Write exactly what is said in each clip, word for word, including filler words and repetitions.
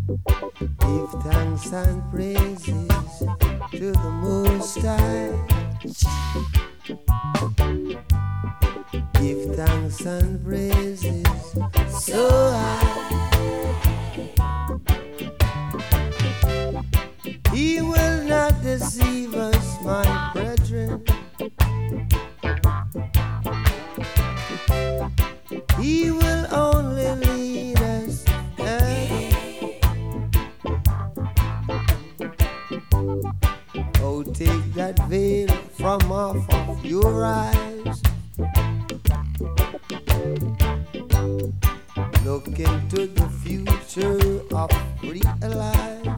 Give thanks and praises to the Most High. Give thanks and praises so high. He will not deceive us, my brethren. He will only lead us. eh? Oh, take that veil from off of your eyes. Look into the future of real life.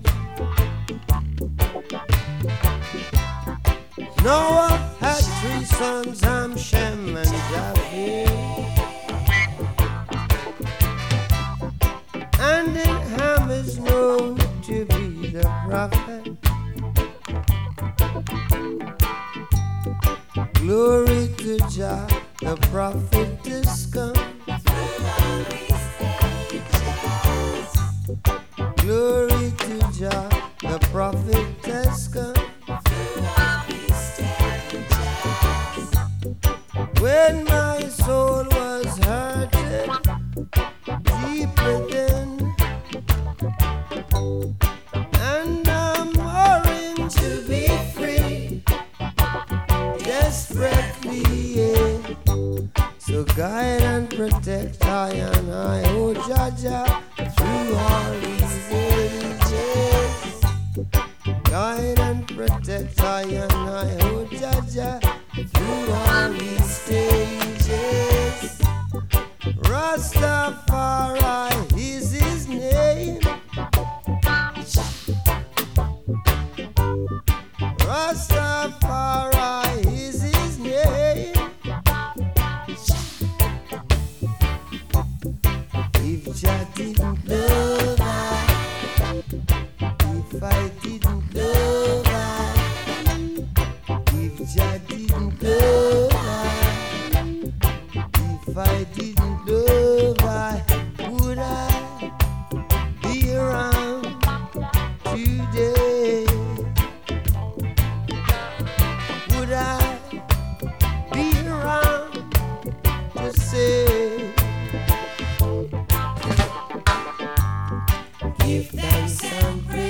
Noah had three sons, Ham, Shem, and Japheth. And then Ham is known to be the prophet. Glory to Jah, the prophet is come. Glory to Jah, the prophet has come. When my soul was hurting deep within, and I'm worrying to be free, desperately, yeah. So guide and protect I and I, oh Jah Jah, through all these ages. Guide and protect I and I, oh Jah Jah, through all these stages. Rastafari is his name. Rastafari is his name. If Jah didn't love I, if I didn't love I, if Jah didn't love I, if I didn't love I, would I be around today? Would I be around to say, give thanks and praise?